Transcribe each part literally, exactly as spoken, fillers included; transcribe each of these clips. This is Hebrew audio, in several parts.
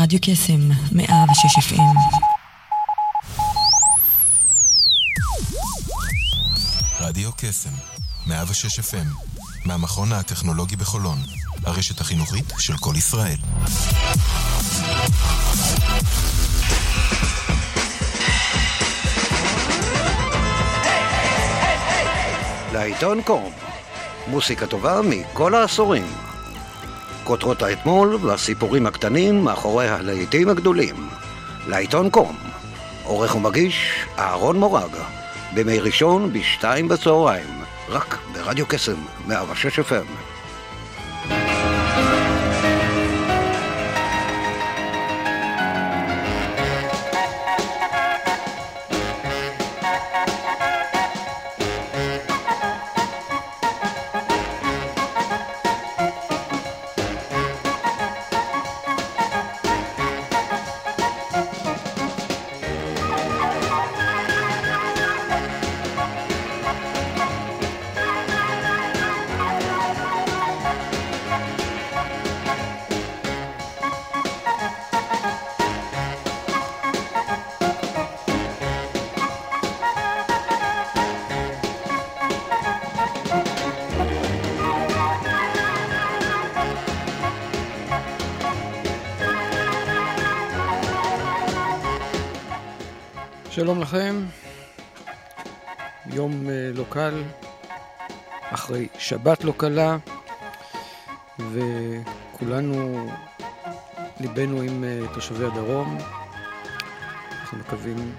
רדיו קסם, מאה ושש אף אם. רדיו קסם, מאה ושש אף אם, מהמכון הטכנולוגי בחולון, הרשת החינוכית של כל ישראל. לעיתון קום, מוסיקה טובה מכל העשורים. כותרות האתמול והסיפורים הקטנים מאחורי הלהיטים הגדולים. לעיתון קום, עורך ומגיש אהרון מורג, בימי ראשון בשתיים בצהריים, רק ברדיו קסם מאה ושש אף אם. שלום לכם, יום לא קל, אחרי שבת לא קלה, וכולנו ליבנו עם תושבי הדרום. אנחנו מקווים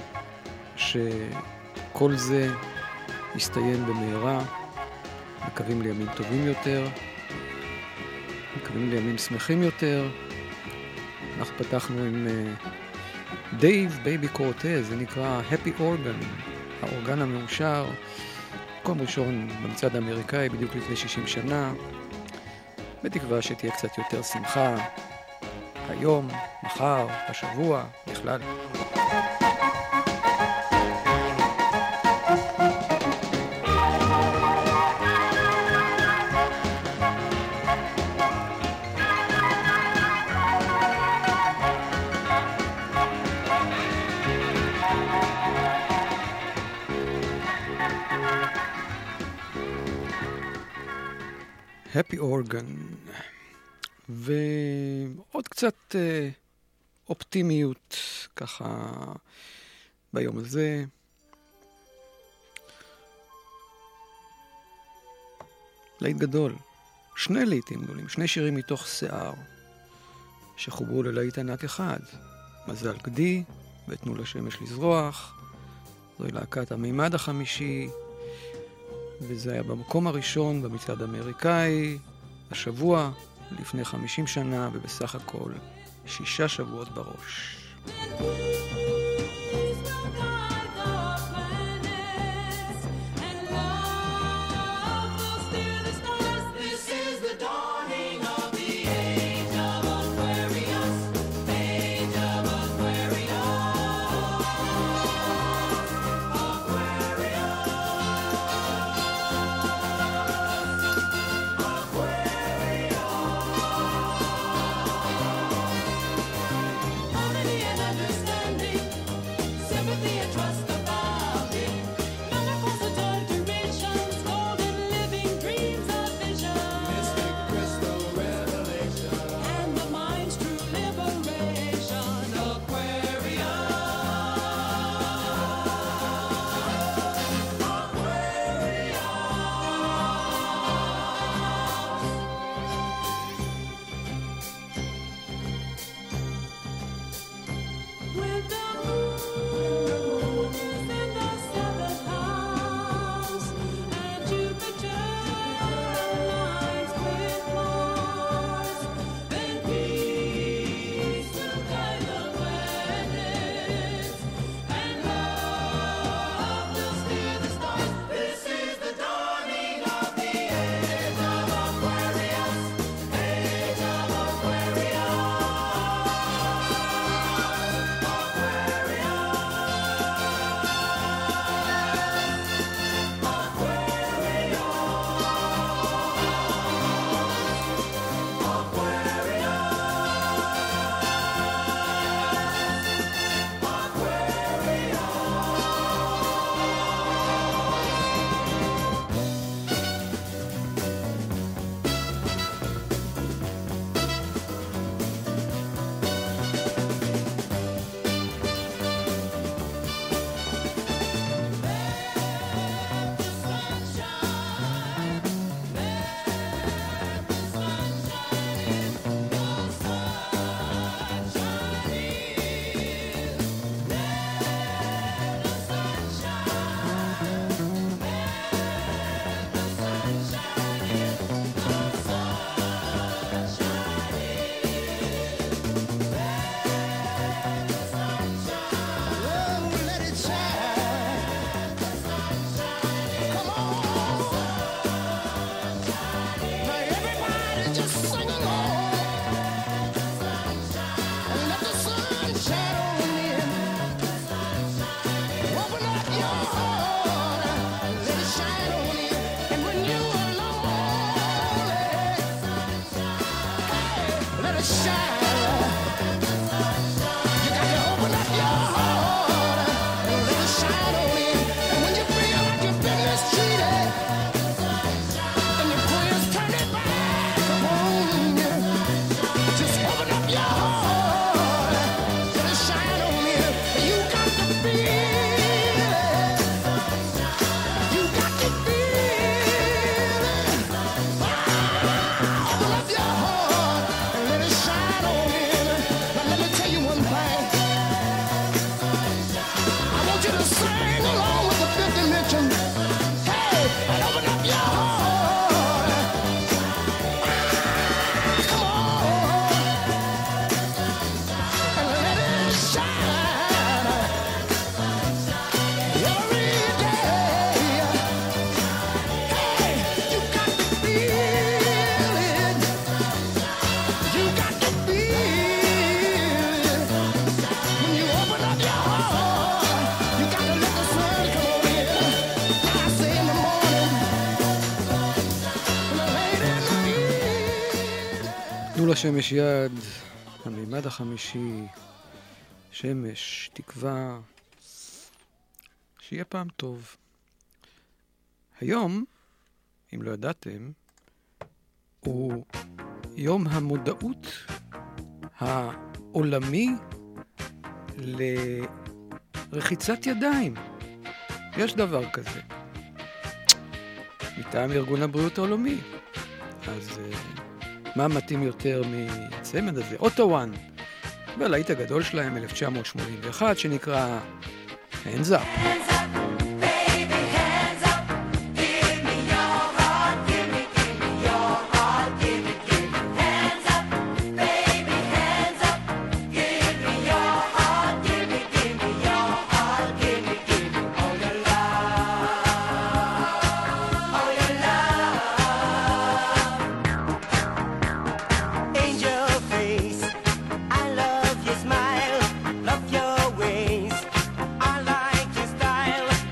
שכל זה יסתיים במהרה, מקווים לימים טובים יותר, מקווים לימים שמחים יותר. אנחנו פתחנו עם דייב בייבי קורטז, זה נקרא Happy Organ, האורגן המאושר, מקום ראשון במצעד האמריקאי בדיוק לפני שישים שנה, בתקווה שתהיה קצת יותר שמחה היום, מחר, השבוע, בכלל. Happy Organ, ועוד קצת אה, אופטימיות ככה ביום הזה. להיט גדול, שני להיטים גדולים, שני שירים מתוך שיער שחוברו ללהיט ענק אחד, מזל גדי ותנו לשמש לזרוח. זוהי להקת המימד החמישי, וזה היה במקום הראשון במצעד האמריקאי, השבוע, לפני חמישים שנה, ובסך הכל שישה שבועות בראש. Understand לשמש יד, המימד החמישי, שמש, תקווה, שיהיה פעם טוב. היום, אם לא ידעתם, הוא יום המודעות העולמי לרחיצת ידיים. יש דבר כזה. מטעם ארגון הבריאות העולמי. אז מה מתאים יותר מצמד הזה? אוטו וואן, בלהיט הגדול שלהם, אלף תשע מאות שמונים ואחת, שנקרא Hands Up. Love your ways, I like your style.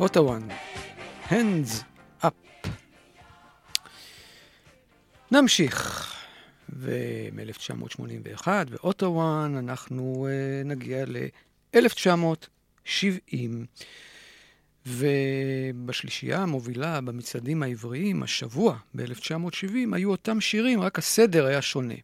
אוטוואן, Hands Up. נמשיך. ו-אלף תשע מאות שמונים ואחת, ואוטוואן, אנחנו uh, נגיע ל-אלף תשע מאות שבעים. ובשלישייה המובילה במצעדים העבריים, השבוע ב-אלף תשע מאות שבעים, היו אותם שירים, רק הסדר היה שונה.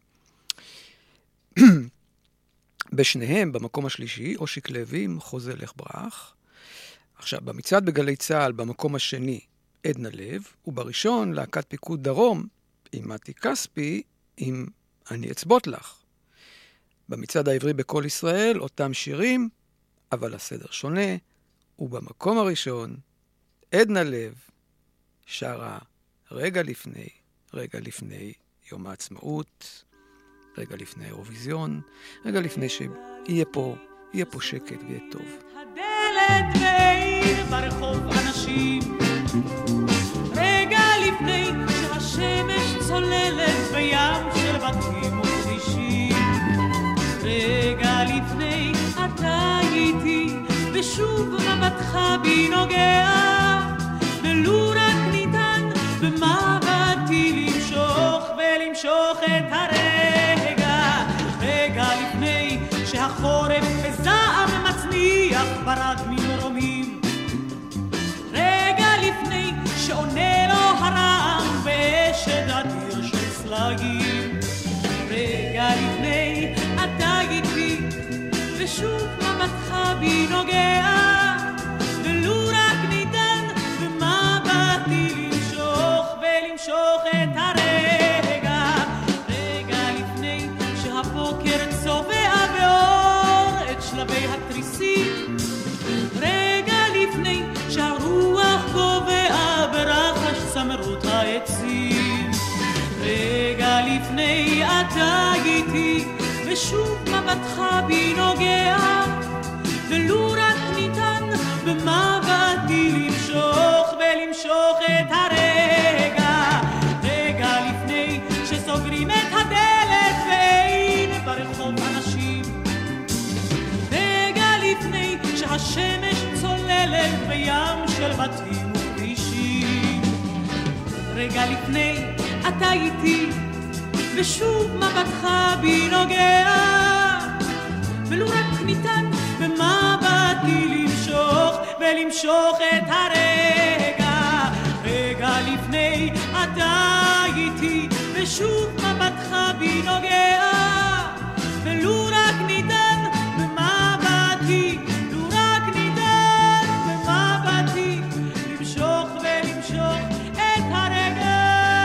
בשניהם, במקום השלישי, אושיק לוי, חוזה לך ברח. עכשיו, במצעד בגלי צהל, במקום השני, עדנה לב, ובראשון, להקת פיקוד דרום, עם מתי כספי, עם אני אצבות לך. במצעד העברי בכל ישראל, אותם שירים, אבל הסדר שונה, ובמקום הראשון, עדנה לב, שרה רגע לפני, רגע לפני יום העצמאות, רגע לפני האירוויזיון, רגע לפני שיהיה פה, יהיה פה שקט ויהיה טוב. הדלת בעיר ברחוב אנשים, רגע לפני שהשמש צוללת בים של בתים וכבישים, רגע לפני אתה איתי ושוב מבטך בי נוגע, ולו רק ניתן במבטי למשוך ולמשוך את הרגע, רגע לפני שהחורף בזעם מצניח ברד ממרומים, רגע לפני שעונה לו הרעם בשד אדיר של סלגים, רגע לפני אתה איתי ושוב מבטך בי נוגע, ולו רק ניתן במבטי למשוך ולמשוך את הרגע, רגע לפני שהבוקר צובע באור את שלבי התריסים, רגע לפני שהרוח גובע ברחש צמרות העצים, רגע לפני אתה איתי ושוב מבטך בי נוגע, ולו רק ניתן במבטי למשוך ולמשוך את הרגע, רגע לפני שסוגרים את הדלת ואין ברחוב אנשים, רגע לפני שהשמש צוללת בים של בתים וכבישים, רגע לפני אתה איתי ושוב מבטך בי נוגע, ולו רק ניתן במבטי למשוך ולמשוך את הרגע, רגע לפני אתה איתי ושוב מבטך בי נוגע, ולו רק ניתן במבטי, לו רק ניתן במבטי למשוך ולמשוך את הרגע.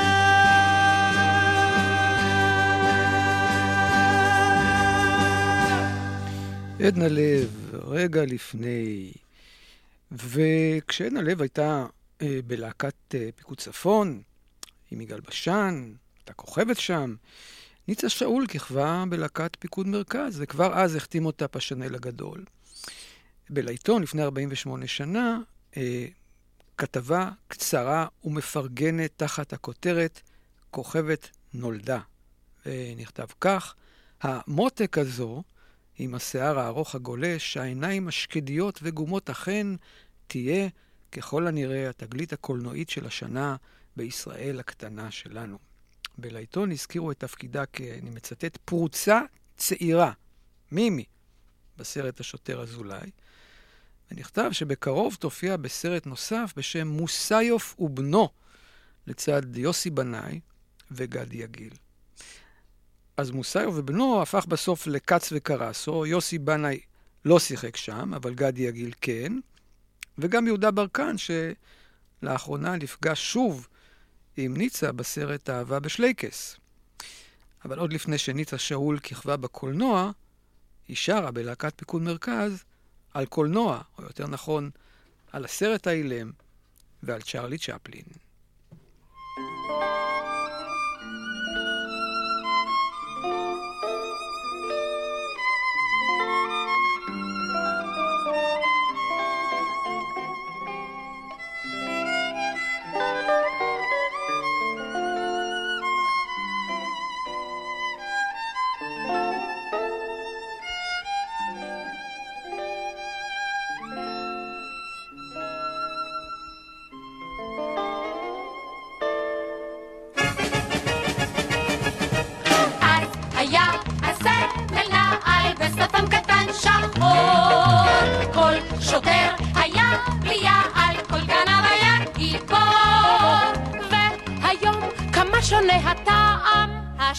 עדנה לב, רגע לפני. וכשעדנה לב הייתה אה, בלהקת אה, פיקוד צפון, עם יגאל בשן, הייתה כוכבת שם, ניצה שאול כיכבה בלהקת פיקוד מרכז, וכבר אז החתים אותה פשנל הגדול. בלעיתון, לפני ארבעים ושמונה שנה, אה, כתבה קצרה ומפרגנת תחת הכותרת כוכבת נולדה. ונכתב כך, המותק הזו, עם השיער הארוך הגולש, העיניים השקדיות וגומות אכן, תהיה ככל הנראה התגלית הקולנועית של השנה בישראל הקטנה שלנו. בלעיתון הזכירו את תפקידה כ... אני מצטט, פרוצה צעירה, מימי, בסרט השוטר אזולאי, ונכתב שבקרוב תופיע בסרט נוסף בשם מוסיוף ובנו, לצד יוסי בנאי וגדי יגיל. אז מוסיוף ובנו הפך בסוף לקץ וקרסו, יוסי בנאי לא שיחק שם, אבל גדי יגיל כן, וגם יהודה ברקן שלאחרונה נפגש שוב עם ניצה בסרט אהבה בשלייקס. אבל עוד לפני שניצה שאול כיכבה בקולנוע, היא שרה בלהקת פיקוד מרכז על קולנוע, או יותר נכון, על הסרט האילם ועל צ'רלי צ'פלין.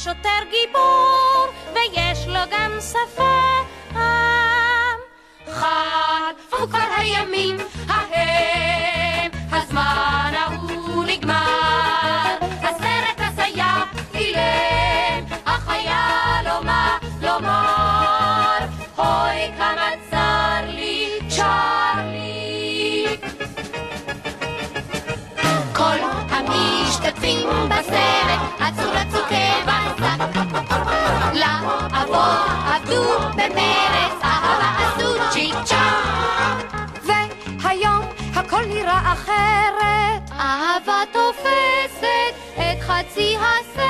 שוטר גיבור, ויש לו גם שפם. חלפו כבר הימים ההם, הזמן ההוא נגמר, הסרט הסייע אילם, אך היה לו מה לומר. אוי כמה צר לי צ'רלי. כל המשתתפים בסרט עצו רצו כבזק, לעבור עבדו במרץ, אהבה עשו צ'יק צ'אק. והיום הכל נראה אחרת, אהבה תופסת את חצי הסרט.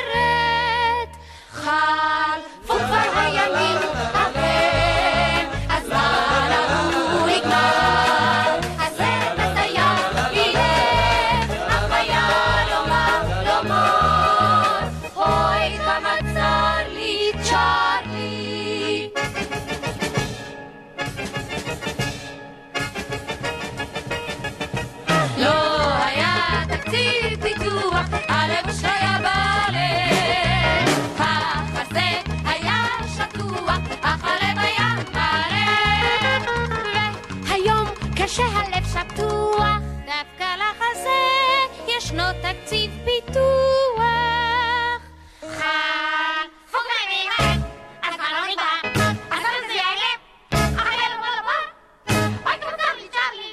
חלפו כבר הימים ההם, הזמן ההוא נגמר, הסרט מסיים אילם, אך היה לו מה לומר. אוי כמה צר לי צ'רלי. לא היה תקציב פיתוח, הלבוש היה בלב, החזה היה שטוח, אך הלב היה מלא. והיום כשהלב שטוח, דווקא לחזה ישנו תקציב פיתוח. חלפו כבר הימים, הזמן לא נגמר, הסרט הזה יעלם, אך היה לו מה לומר. אוי כמה צר לי צ'רלי.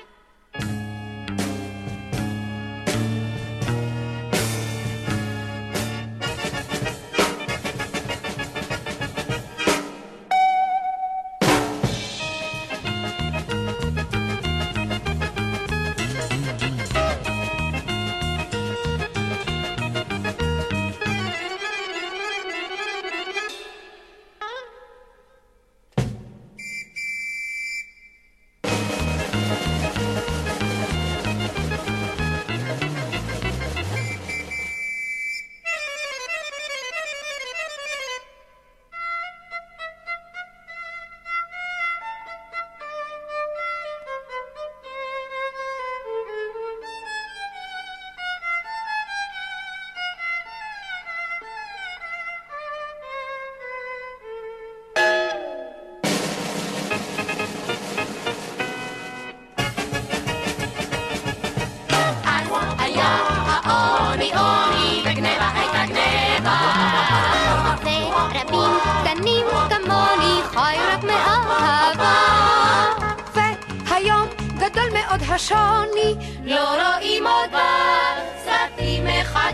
השוני, לא רואים עוד בסרטים אחד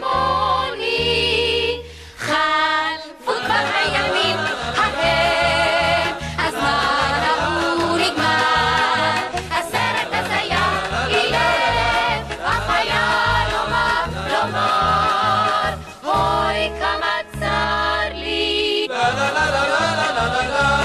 כמוני. חלפו כבר הימים ההם, הזמן ההוא נגמר, הסרט הזיה אילם, אך היה לו מה לומר. אוי כמה צר לי. לה לה לה לה לה לה לה לה.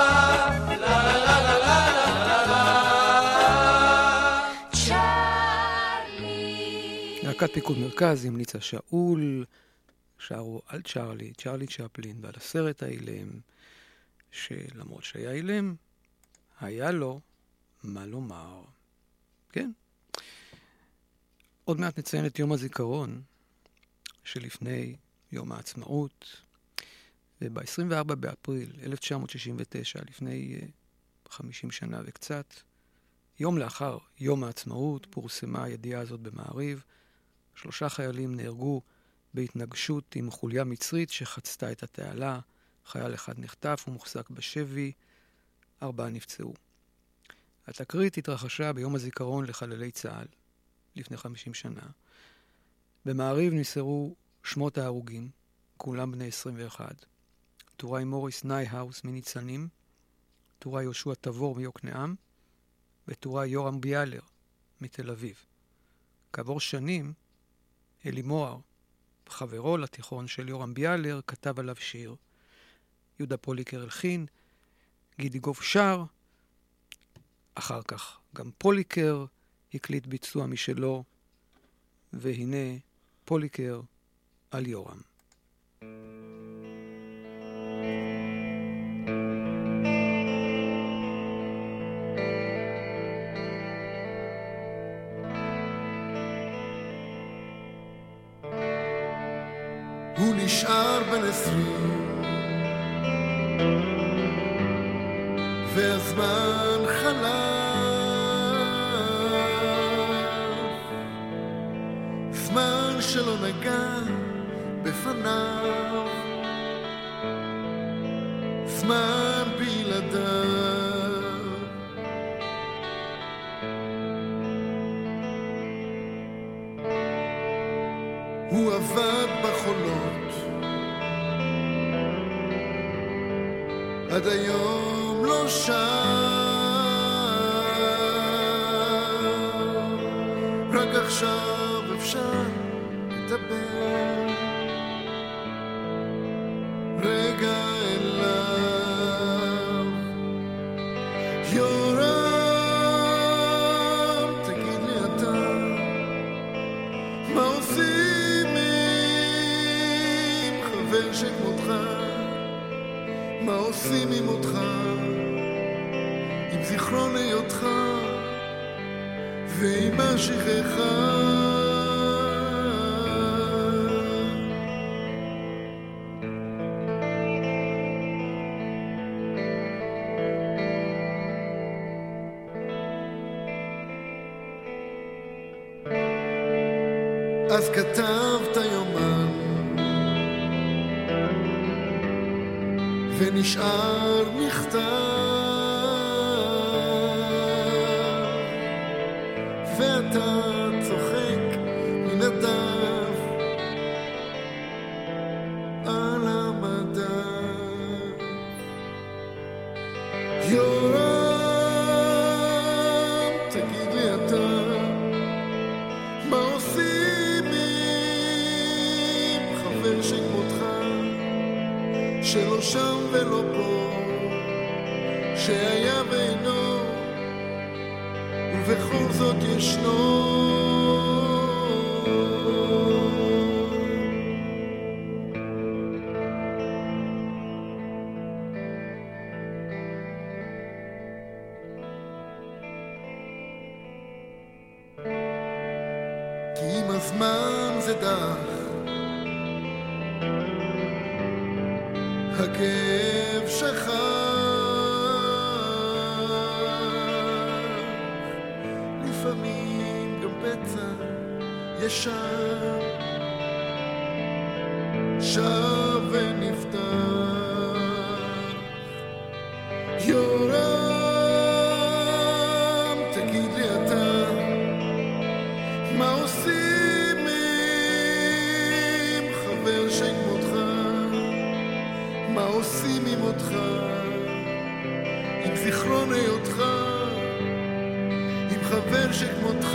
להקת פיקוד מרכז המליצה שאול, שרו על צ'רלי, צ'רלי צ'פלין, ועל הסרט האילם, שלמרות שהיה אילם, היה לו מה לומר. כן. עוד מעט נציין את יום הזיכרון שלפני יום העצמאות, וב-עשרים וארבעה באפריל אלף תשע מאות שישים ותשע, לפני חמישים שנה וקצת, יום לאחר יום העצמאות, פורסמה הידיעה הזאת במעריב. שלושה חיילים נהרגו בהתנגשות עם חוליה מצרית שחצתה את התעלה. חייל אחד נחטף ומוחזק בשבי, ארבעה נפצעו. התקרית התרחשה ביום הזיכרון לחללי צה"ל, לפני חמישים שנה. במעריב נמסרו שמות ההרוגים, כולם בני עשרים ואחת. טוראי מוריס נייהאוס מניצנים, טוראי יהושע תבור מיוקנעם, וטוראי יורם ביאלר מתל אביב. כעבור שנים, אלי מוהר, חברו לתיכון של יורם ביאלר, כתב עליו שיר. יהודה פוליקר הלחין, גידי גוף שר, אחר כך גם פוליקר הקליט ביצוע משלו, והנה פוליקר על יורם. הוא ונשאר בן עשרים, והזמן חלף, זמן שלא נגע בפניו, זמן בלעדיו. הוא עבד בחולות, עד היום לא שם, רק עכשיו אפשר לדבר רגע אליו. יורם, תגיד לי אתה, מה עושים עם חבר שכמותך? מה עושים עם אותך, עם זיכרון היותך ועם השכחה? אז כתבת יומן ונשאר מכתב, ואתה צוחק מן הדף על המדף. יורם, תגיד לי אתה, מה עושים עם חבר שכמותך, שלא שם ולא פה, שהיה ואינו ובכל זאת ישנו? כי עם הזמן זה דח, הכאב שכח, לפעמים גם פצע ישר שב ונפתח. יורם, תגיד לי אתה, מה עושים עם חבר שכמותך? מה עושים עם אותך, עם זיכרון היותך, עם חבר שכמותך?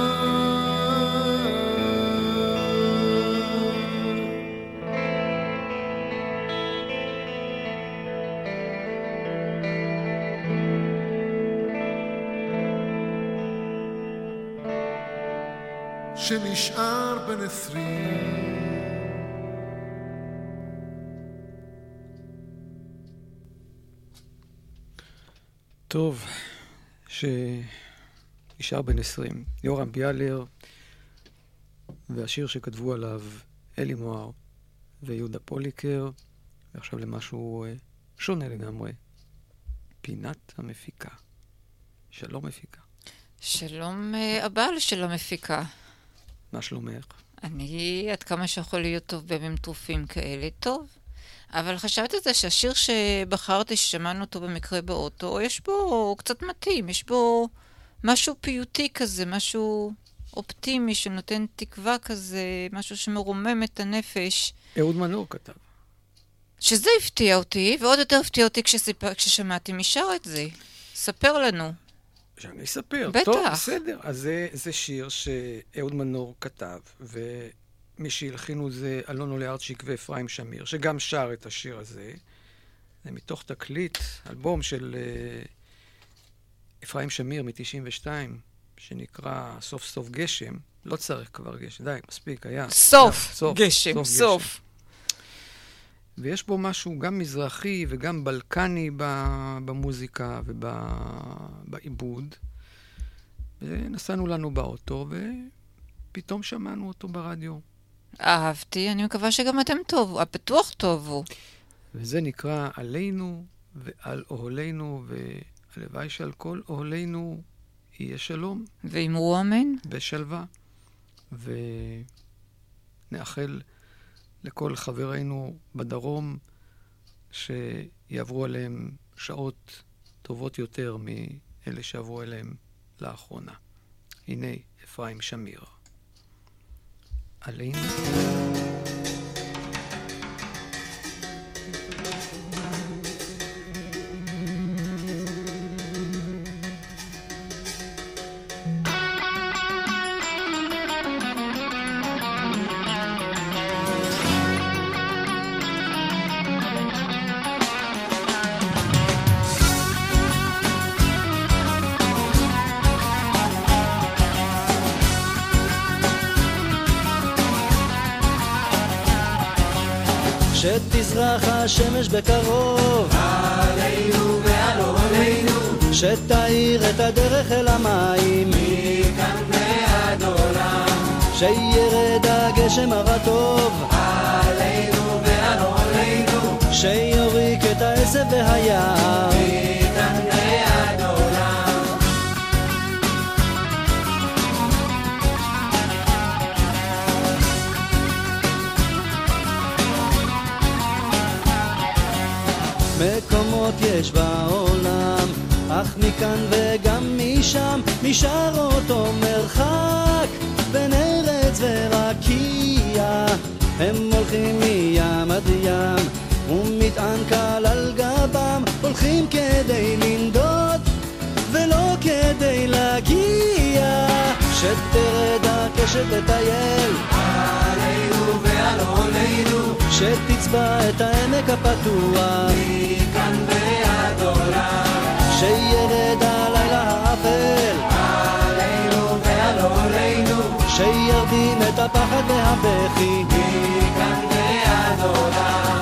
שנשאר בן עשרים, טוב, שנשאר בן עשרים, יורם ביאלר, והשיר שכתבו עליו אלי מוהר ויהודה פוליקר, ועכשיו למשהו שונה לגמרי, פינת המפיקה. שלום מפיקה. שלום הבעל של המפיקה. מה שלומך? אני עד כמה שיכול להיות טוב בימים טרופים כאלה, טוב. אבל חשבת את זה שהשיר שבחרתי, ששמענו אותו במקרה באוטו, יש בו קצת מתאים, יש בו משהו פיוטי כזה, משהו אופטימי שנותן תקווה כזה, משהו שמרומם את הנפש. אהוד מנור כתב. שזה הפתיע אותי, ועוד יותר הפתיע אותי כשסיפ... כששמעתי משאר את זה. ספר לנו. שאני אספר. בטח. טוב, בסדר. אז זה, זה שיר שאהוד מנור כתב, ומי שהלחינו זה אלון ארצ'יק ואפרים שמיר, שגם שר את השיר הזה. זה מתוך תקליט, אלבום של uh, אפרים שמיר מ-תשעים ושתיים, שנקרא סוף סוף גשם. לא צריך כבר גשם, די, מספיק, היה. סוף, סוף גשם, סוף. סוף. גשם. ויש בו משהו גם מזרחי וגם בלקני במוזיקה ובעיבוד. ונסענו לנו באוטו, ופתאום שמענו אותו ברדיו. אהבתי, אני מקווה שגם אתם טוב, הבטוח טובו. וזה נקרא עלינו ועל אוהלינו, והלוואי שעל כל אוהלינו יהיה שלום. ואמרו אמן. ושלווה. ונאחל לכל חברינו בדרום שיעברו עליהם שעות טובות יותר מאלה שעברו עליהם לאחרונה. הנה אפרים שמיר. עלינו. שתזרח השמש בקרוב עלינו ועל אוהלינו, שתאיר את הדרך אל המים מכאן ועד עולם, שירד הגשם הרטוב עלינו ועל אוהלינו, שיוריק את העשב והיער מכאן ועד עולם. מקומות יש בעולם, אך מכאן וגם משם נשאר אותו מרחק בין ארץ ורקיע. הם הולכים מים עד ים ומטען קל על גבם, הולכים כדי לנדוד ולא כדי להגיע. שתרד הקשת לטייל עלינו ועל אוהלינו, שתצבע את העמק הפתוח מכאן ועד עולם, שירד הלילה האפל עלינו ועל אוהלינו, שירדים את הפחד והבכי מכאן ועד עולם.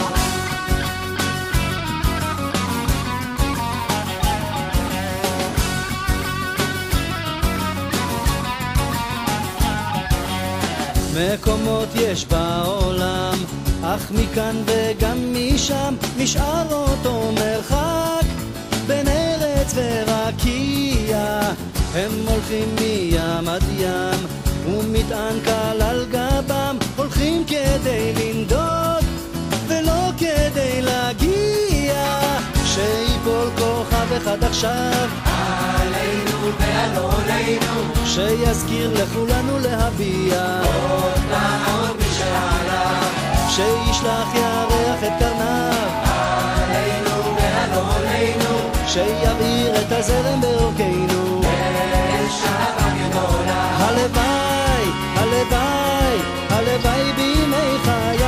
מקומות יש בעולם, אך מכאן וגם משם נשאר אותו מרחק בין ארץ ורקיע. הם הולכים מים עד ים ומטען קל על גבם, הולכים כדי לנדוד ולא כדי להגיע. שיפול כוכב אחד עכשיו עלינו ועל אוהלינו, שיזכיר לכולנו להביע עוד פעם משעלה, שישלח ירח את קרניו עלינו ועל אוהלינו, שיבעיר את הזרם באורכנו בשעה גדולה. הלוואי, הלוואי, הלוואי בימי חיי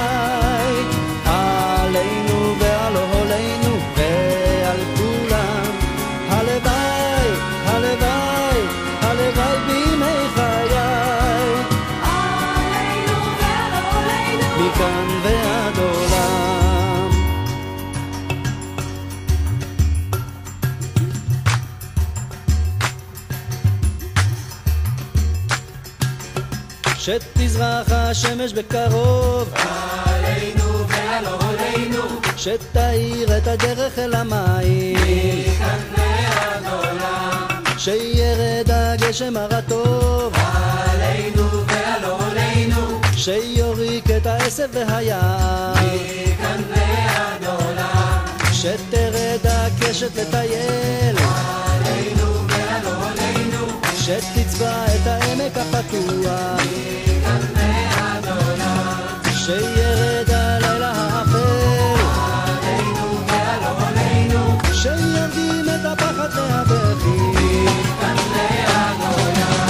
עלינו ועל אוהלינו ועל כולם. הלוואי, הלוואי, הלוואי בימי חיי עלינו ועל אוהלינו מכאן ועד עולם. שתזרח השמש בקרוב עלינו ועל אוהלינו, שתאיר את הדרך אל המים מכאן ועד עולם, שירד הגשם הרטוב עלינו ועל אוהלינו, שיוריק את העשב והיער מכאן ועד עולם, שתרד הקשת לטייל עלינו ועל אוהלינו, שתצבע את העמק הפתוח מכאן ועד עולם, שירד הלילה האפל עלינו ועל אוהלינו, שירדים את הפחד והבכי מכאן ועד עולם.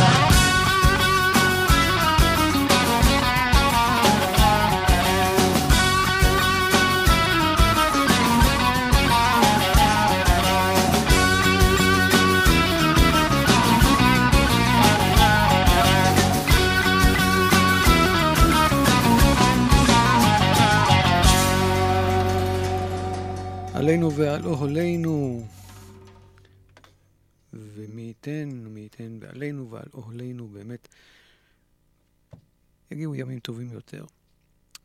עלינו ועל אוהלינו, ומי ייתן, מי ייתן ועלינו ועל אוהלינו, באמת יגיעו ימים טובים יותר.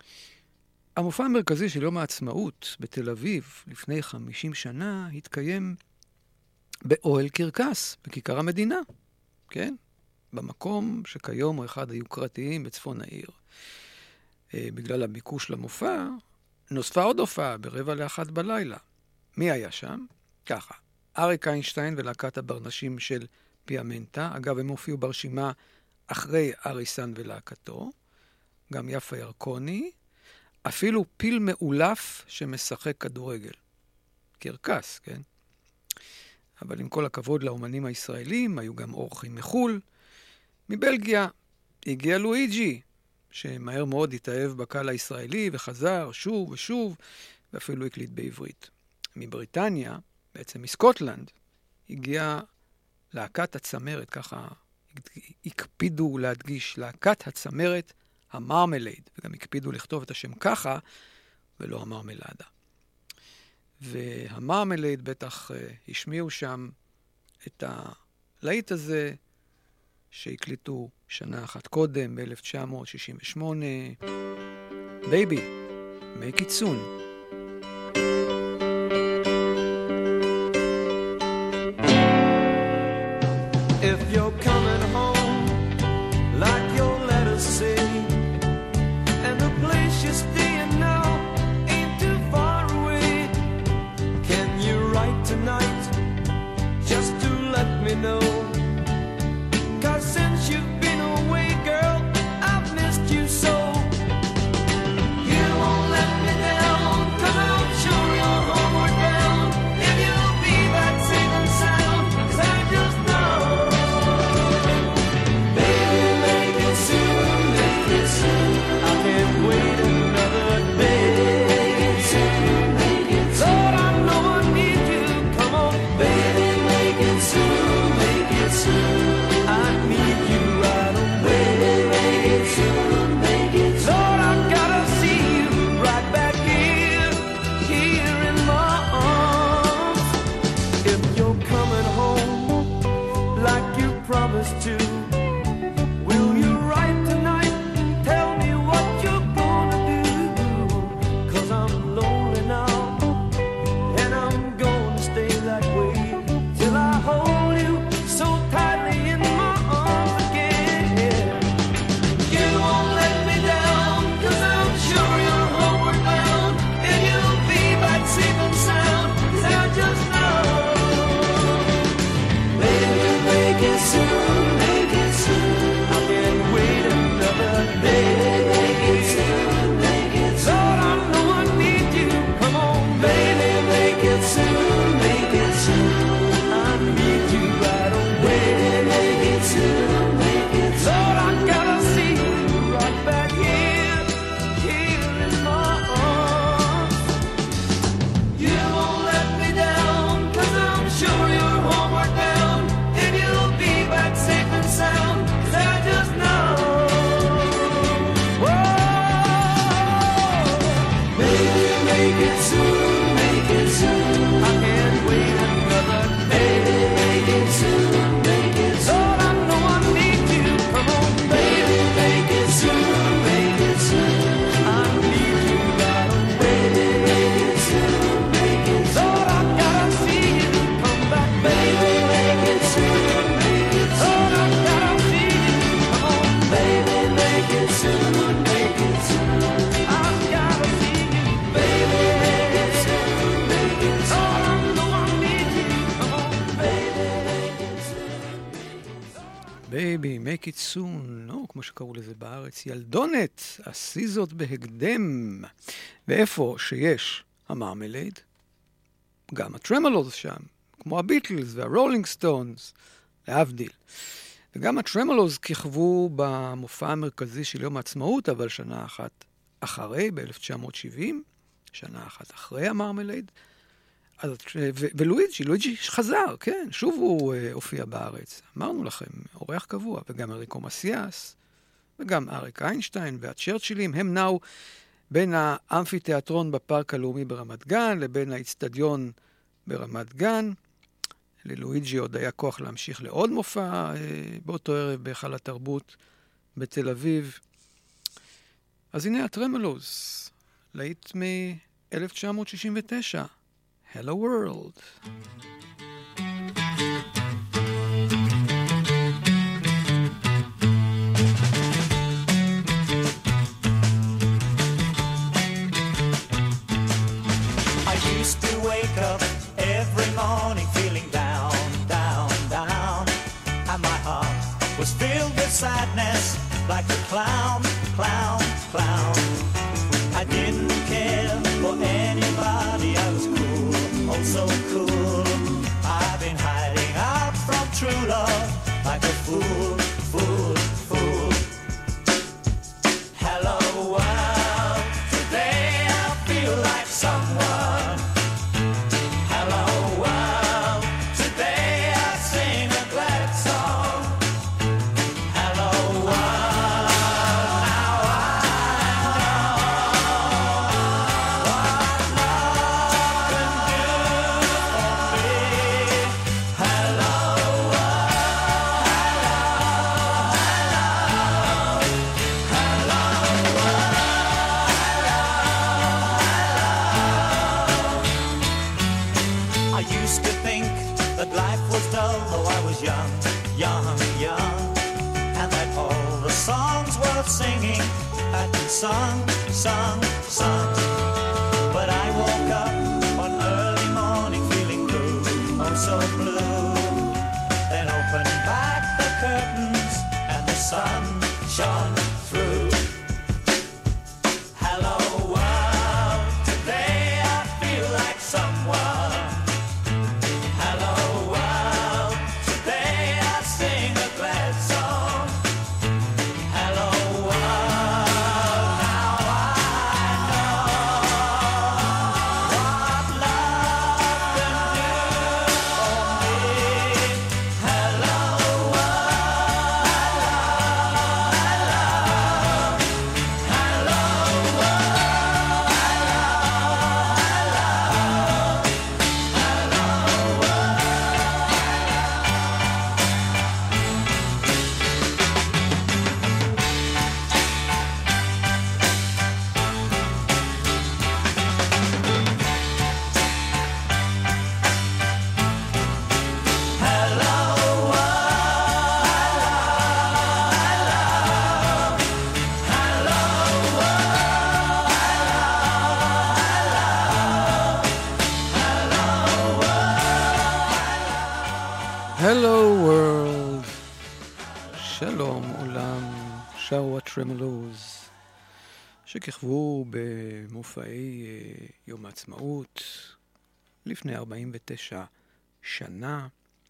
המופע המרכזי של יום העצמאות בתל אביב לפני חמישים שנה התקיים באוהל קרקס, בכיכר המדינה, כן? במקום שכיום הוא אחד היוקרתיים בצפון העיר. בגלל הביקוש למופע, נוספה עוד הופעה ברבע לאחת בלילה. מי היה שם? ככה, אריק איינשטיין ולהקת הברנשים של פיאמנטה, אגב הם הופיעו ברשימה אחרי אריסן ולהקתו, גם יפה ירקוני, אפילו פיל מאולף שמשחק כדורגל. קרקס, כן? אבל עם כל הכבוד לאומנים הישראלים, היו גם אורחים מחול. מבלגיה הגיע לואיג'י, שמהר מאוד התאהב בקהל הישראלי וחזר שוב ושוב, ואפילו הקליט בעברית. מבריטניה, בעצם מסקוטלנד, הגיעה להקת הצמרת, ככה הקפידו להדגיש, להקת הצמרת המרמלייד, וגם הקפידו לכתוב את השם ככה, ולא המרמלדה. והמרמלייד בטח uh, השמיעו שם את הלהיט הזה, שהקליטו שנה אחת קודם, ב-אלף תשע מאות שישים ושמונה. Baby, make it soon. If you're coming home like your letters say, and the place you're staying now ain't too far away, can you write tonight just to let me know? Cause since you've been away, girl, I've missed you so. You won't let me down, cause I'm sure you're homeward bound, and you'll be that safe and sound, cause I just know. Baby, make it soon, make it soon, I can't wait another day. Make it soon, make it soon, Lord, I know I need you, come on. Baby, make it soon, make it soon, I need you right away. Make it soon, make it soon, Lord, I gotta see you right back here, here in my arms. If you're coming home like you promised to, will you write tonight and tell me what you're gonna do? Cause I'm lonely now, and I'm gonna stay that way till I hold you so tightly in my arms again. You won't let me down, cause I'm sure you're homeward bound, and you'll be back safe and sound, cause I just know. Baby, make it soon, make it soon, I can't wait another day. Make it soon, make it soon, Lord, I know I need you, come on, baby, make it soon, make it soon, I need you right away. Make it soon, make it soon, Lord, I gotta see you right back here, here in my arms. You won't let me down, cause I'm sure you're homeward bound, and you'll be back safe and sound, cause I just know. Whoa, baby, make it soon, make it soon, I can't wait another day. Make it soon, make it soon, Lord, I know I need you, come on, baby, make it soon, make it soon, I need you right away. Make it soon, make it soon, Lord, I gotta see you come back, baby, make it soon, make it soon, Lord, I gotta see you, come on, baby, make it soon, make it soon, I gotta see you, baby, make it soon, make it soon, Lord, I know I need you, come on, baby, make it soon, make it soon. בייבי, make it soon, לא, כמו שקראו לזה בארץ, ילדונת, עשי זאת בהקדם. ואיפה שיש המרמלייד, גם הטרמלוז שם, כמו הביטלס והרולינג סטונס, להבדיל. וגם הטרמלוז כיכבו במופע המרכזי של יום העצמאות, אבל שנה אחת אחרי, ב-אלף תשע מאות שבעים, שנה אחת אחרי המרמלייד. אז, ו- ולואיג'י, לואיג'י חזר, כן, שוב הוא uh, הופיע בארץ. אמרנו לכם, אורח קבוע, וגם אריקו מסיאס, וגם אריק איינשטיין והצ'רצ'ילים, הם נעו בין האמפיתיאטרון בפארק הלאומי ברמת גן, לבין האצטדיון ברמת גן. ללואיג'י עוד היה כוח להמשיך לעוד מופע uh, באותו ערב בהיכל התרבות בתל אביב. אז הנה הטרמלוז, להיט מ-אלף תשע מאות שישים ותשע, Hello World. I used to wake up every morning feeling down, down, down, and my heart was filled with sadness like a clown, clown, clown. I didn't care for anybody, I was cool, oh so cool. I've been hiding out from true love like a fool, fool, fool. Hello world, today I feel like someone. Hello world, today I sing a glad song. Hello world, now I know what love can do for me. Hello world, hello, hello, I used to think that life was dull, though I was young, young, young, and that all the songs worth singing had been sung, sung, sung. But I woke up one early morning feeling blue, oh so blue. Then opened back the curtains and the sun shone through. Hello world, today I feel like someone. Hello world, today I sing a glad song. Hello world, now I know what love can do for me. Hello world, hello, hello, Hello World. שלום עולם, שרו הטרמלוז, שכיכבו במופעי אה, יום העצמאות לפני ארבעים ותשע שנה.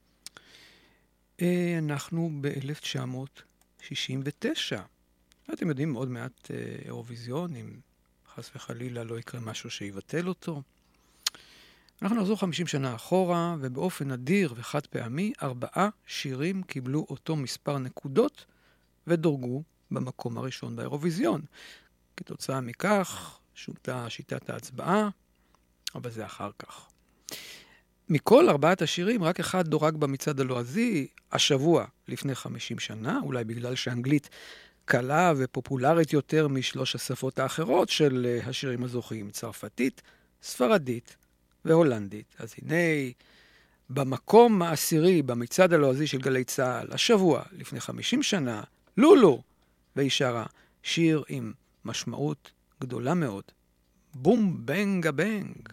אה, אנחנו ב-אלף תשע מאות שישים ותשע. אתם יודעים, מאוד מעט אה, אירוויזיון, אם חס וחלילה לא יקרה משהו שיבטל אותו. אנחנו נחזור חמישים שנה אחורה, ובאופן נדיר וחד פעמי, ארבעה שירים קיבלו אותו מספר נקודות, ודורגו במקום הראשון באירוויזיון. כתוצאה מכך, שונתה שיטת ההצבעה, אבל זה אחר כך. מכל ארבעת השירים, רק אחד דורג במצעד הלועזי, השבוע לפני חמישים שנה, אולי בגלל שאנגלית קלה ופופולרית יותר משלוש השפות האחרות של השירים הזוכים, צרפתית, ספרדית, והולנדית. אז הנה, במקום העשירי, במצעד הלועזי של גלי צהל, השבוע, לפני חמישים שנה, לולו, והיא שרה שיר עם משמעות גדולה מאוד. בום בנגה בנג.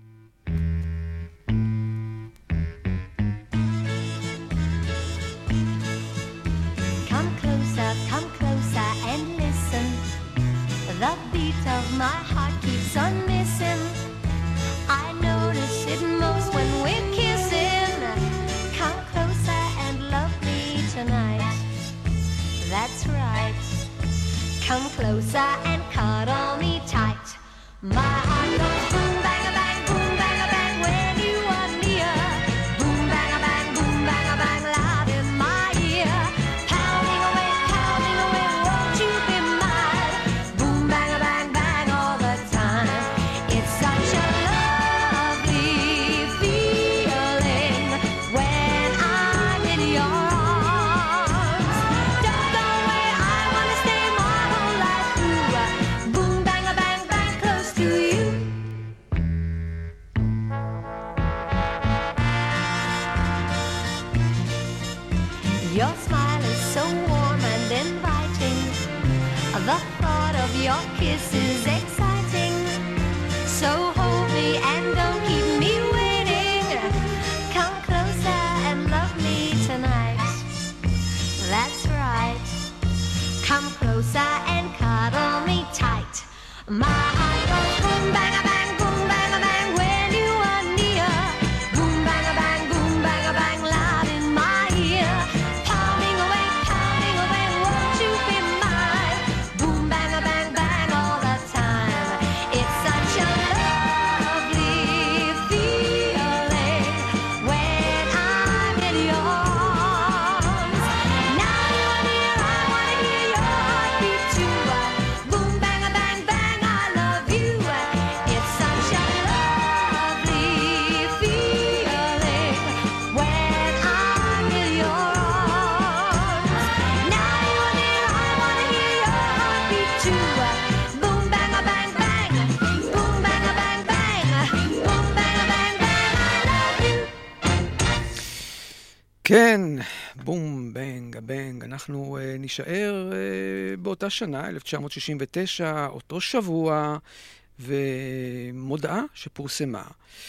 Come closer, come closer and listen. The beat of my heart keeps on missing. I notice it most when we're kissing. Come closer and love me tonight. That's right. Come closer and cuddle me tight. My heart goes boom, bang, a bang, boom, bang, a bang when you are near. Boom, bang, a bang, boom, bang, a bang loud in my ear. Pounding away, pounding away, won't you be mine? Boom, bang, a bang, bang all the time. It's such a lovely feeling when I'm in your arms. Don't go away, I wanna stay my whole life through. Your smile is so warm and inviting. The thought of your kiss is exciting. So hold me and don't keep me waiting. Come closer and love me tonight. That's right. Come closer and cuddle me tight. My heart goes boom, bang, a bang, boom, bang, a bang when you are near. Boom, bang, a bang, boom, bang, a bang loud in my ear. Pounding away, pounding away, won't you be mine? Boom, bang, a bang, bang all the time. It's such a lovely feeling when I'm in your arms. Now you're near, I wanna hear your heartbeat too. Boom, bang, a bang, bang, I love you. It's such a lovely feeling when I'm in your arms. Now you're near, I wanna hear your heartbeat too. Boom, bang, a bang, bang. Boom, bang, a bang, bang. Boom, bang, a bang, bang, I love you. כן, בום, בנג, הבנג. אנחנו uh, נשאר uh, באותה שנה, אלף תשע מאות שישים ותשע, אותו שבוע, ומודעה שפורסמה,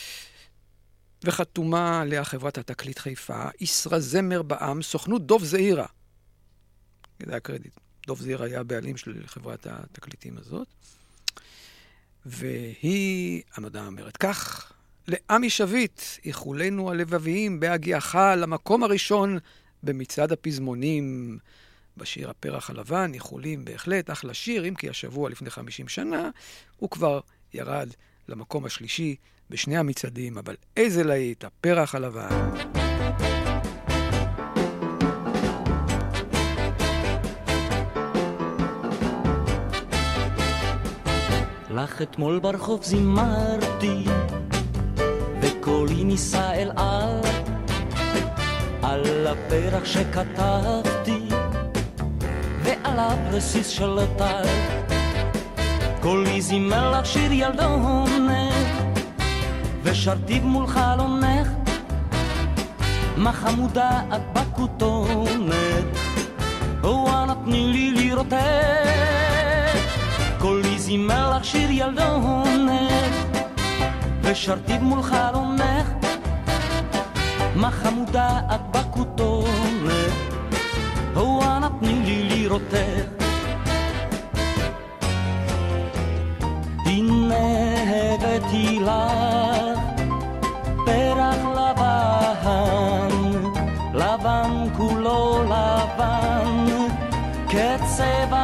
וחתומה עליה חברת התקליט חיפה, ישראזמר בע"מ, סוכנות דוב זעירה. זה הקרדיט. דוב זעירה היה הבעלים של חברת התקליטים הזאת. והיא, המודעה אומרת כך, לעמי שביט, איחולנו הלבביים בהגיעך למקום הראשון במצעד הפזמונים. בשיר הפרח הלבן, איחולים בהחלט, אחלה שיר, אם כי השבוע לפני חמישים שנה, הוא כבר ירד למקום השלישי בשני המצעדים, אבל איזה להיט, הפרח הלבן. לך אתמול ברחוב זימרתי וקולי ניסה אל על על הפרח שכתבתי ועל הפרסיס של טל קולי זימר לך שיר ילדונת ושרתי מול חלונך מה חמודה את בכותונת וואנה תני לי לראותך קולי זימר לך שיר ילדונת ושרתי מול חלונך מה חמודה את בכותונת וואנה תני לי לראותך הנה הבאתי לך פרח לבן לבן כולו לבן כצבע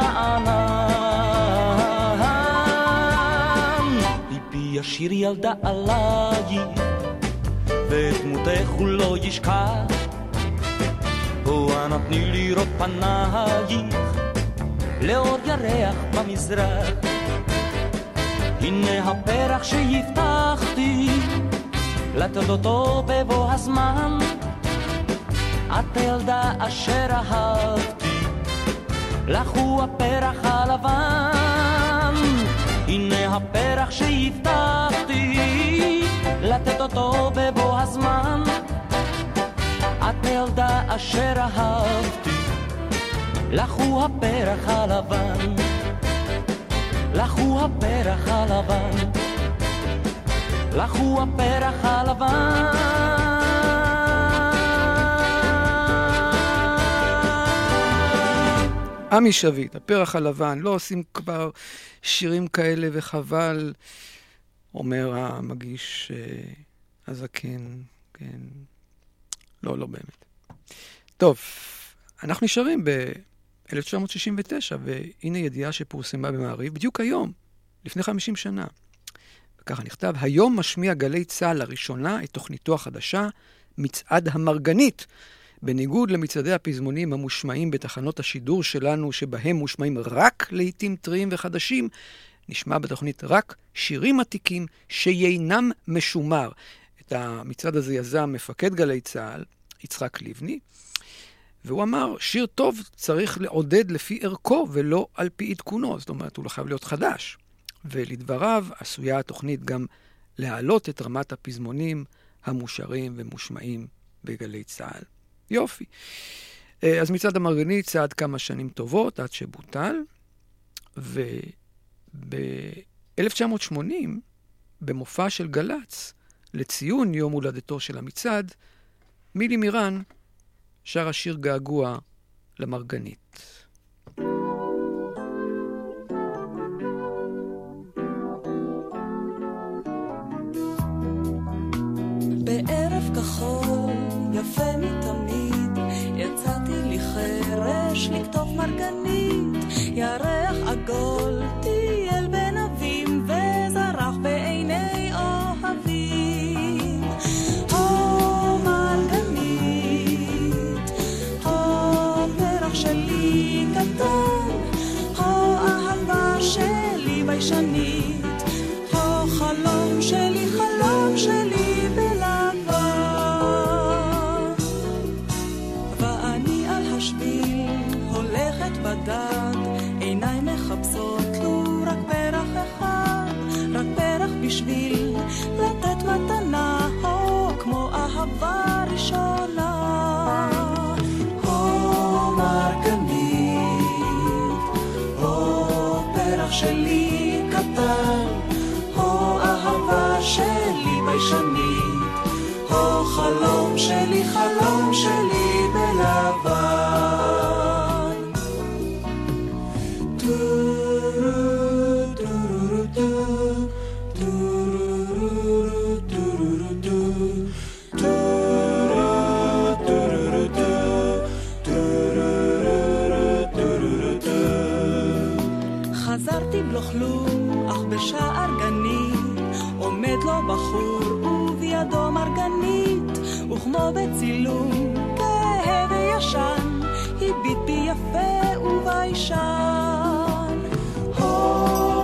ענן ליבי ישיר ילדה עליי ודמותך הוא לא ישכח וואנה תני לראות פנייך לאור ירח במזרח הנה הפרח שהבטחתי לתת אותו בבוא הזמן את ילדה אשר אהבתי לך הוא הפרח הלבן הנה הפרח שהבטחתי לתת אותו בבוא הזמן את ילדה אשר אהבתי לך הוא הפרח הלבן לך הוא הפרח הלבן לך הוא הפרח הלבן עמי שביט, הפרח הלבן, לא עושים כבר שירים כאלה וחבל, אומר המגיש אה, הזקן, כן, לא, לא באמת. טוב, אנחנו נשארים ב-אלף תשע מאות שישים ותשע, והנה ידיעה שפורסמה במעריב, בדיוק היום, לפני חמישים שנה. וככה נכתב, היום משמיע גלי צהל לראשונה את תוכניתו החדשה, מצעד המרגנית, בניגוד למצעדי הפזמונים המושמעים בתחנות השידור שלנו, שבהם מושמעים רק לעיתים טריים וחדשים, נשמע בתוכנית רק שירים עתיקים שיינם משומר. את המצעד הזה יזם מפקד גלי צהל, יצחק לבני, והוא אמר, שיר טוב צריך לעודד לפי ערכו ולא על פי עדכונו, זאת אומרת, הוא לא חייב להיות חדש. ולדבריו עשויה התוכנית גם להעלות את רמת הפזמונים המושרים ומושמעים בגלי צהל. יופי. אז מצעד המרגנית צעד כמה שנים טובות, עד שבוטל, וב-אלף תשע מאות שמונים, במופע של גלץ, לציון יום הולדתו של המצעד, מילי מירן שר השיר געגוע למרגנית. בערב כחול יפה מתמיד יצאתי לי חרש לכתוב מרגנית, ירח עגול טייל בין אבים וזרח בעיני אוהבים. הו מרגנית, הו פרח שלי קטן, הו אהבה שלי ביישנית, הו חלום שלי חלום שלי בלבן. ואני על השביל הולכת בדד, עיניי מחפשות לו רק פרח אחד, רק פרח בשביל לתת מתנה, הו כמו אהבה ראשונה. הו מרגנית, הו פרח שלי קטן, הו אהבה שלי ביישנית, הו חלום שלי חלום שלי בלבן. טורו טורו טורו טורו טורו טורו טורו. חזרתי בלא כלום אך בשער גני עומד לו בחור ובידו מרגנית, וכמו בצילום כהה וישן הביט בי יפה וביישן. הו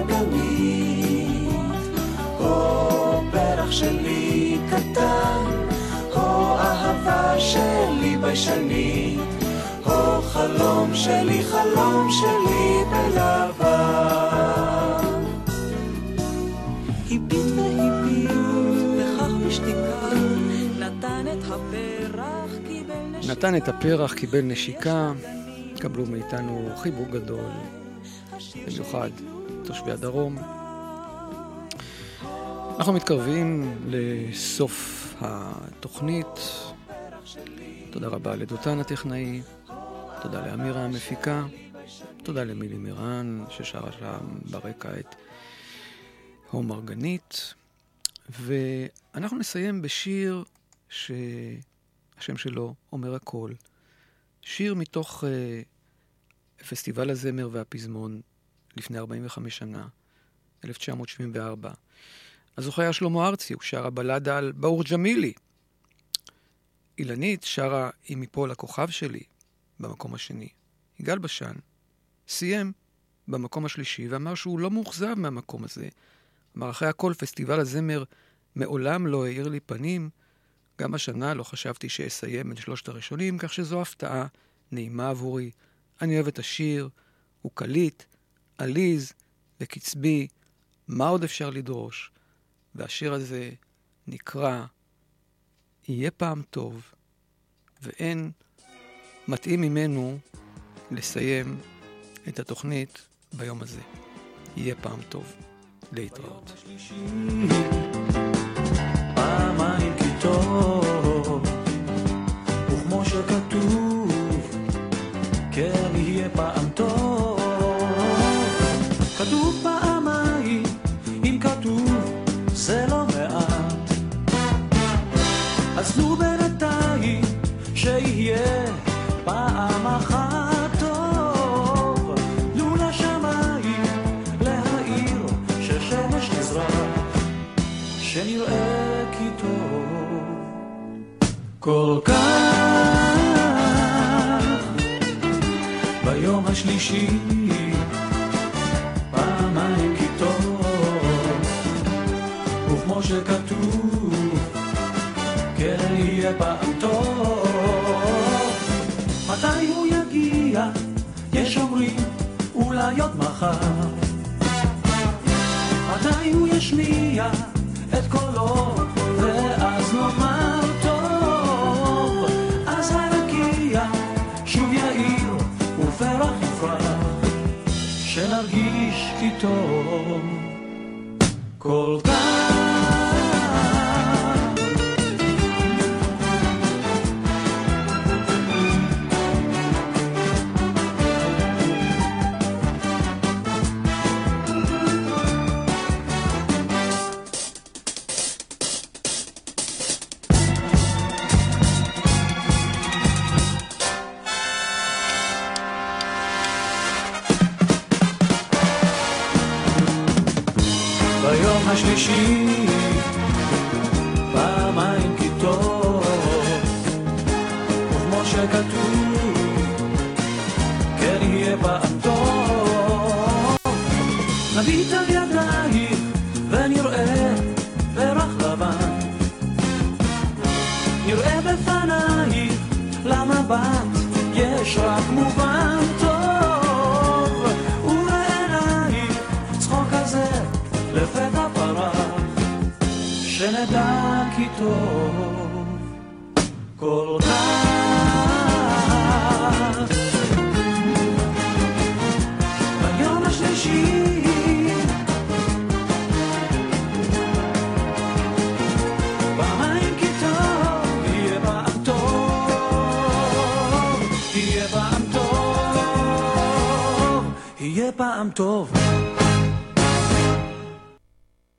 מרגנית, הו פרח שלי קטן, הו אהבה שלי ביישנית, הו חלום שלי חלום שלי בלבן. הביט והביט וכך משתיקה, נתן את הפרח קיבל נשיקה, נתן את הפרח קיבל נשיקה. קבלו מאיתנו חיבוק גדול, במיוחד תושבי הדרום. אנחנו מתקרבים לסוף התוכנית. תודה רבה לדותן הטכנאי, תודה לאמירה המפיקה, תודה למילי מירן ששרה שם ברקע את הו מרגנית. ואנחנו נסיים בשיר שהשם שלו אומר הכל, שיר מתוך uh, פסטיבל הזמר והפזמון לפני ארבעים וחמש שנה, אלף תשע מאות שבעים וארבע. הזוכה היה שלמה ארצי, הוא שר הבלדה על באור ג'מילי. אילנית שרה אם יפול הכוכב שלי במקום השני. יגאל בשן סיים במקום השלישי ואמר שהוא לא מאוכזב מהמקום הזה. אמר, אחרי הכל פסטיבל הזמר מעולם לא האיר לי פנים, גם השנה לא חשבתי שאסיים את שלושת הראשונים, כך שזו הפתעה נעימה עבורי. אני אוהב את השיר, הוא קליט, עליז וקצבי, מה עוד אפשר לדרוש? והשיר הזה נקרא יהיה פעם טוב, ואין מתאים ממנו לסיים את התוכנית ביום הזה. יהיה פעם טוב. להתראות. פעמיים כי טוב, וכמו שכתוב, כן יהיה פעם טוב. כתוב פעמיים, אם כתוב, זה לא מעט. אז נו בינתיים, שיהיה פעם אחת טוב. נו לשמיים, להאיר ששמש נזרח, שנראה כי טוב כל כך. ביום השלישי פעמיים כי טוב, וכמו שכתוב, כן יהיה פעם טוב. מתי הוא יגיע? יש אומרים אולי עוד מחר. מתי הוא ישמיע את קולו, ואז נאמר טוב. אז הרקיע מרגיש כי טוב כל כך. ביום השלישי פעמיים כי טוב, וכמו שכתוב כן יהיה פעם טוב. נביט על ידייך ונראה פרח לבן, נראה בפנייך למבט יש רק מובן טוב, ובעינייך צחוק כזה לפתע פרח, שנדע כי טוב כל כך. ביום השלישי פעמיים כי טוב, יהיה פעם טוב, יהיה פעם טוב, יהיה פעם טוב.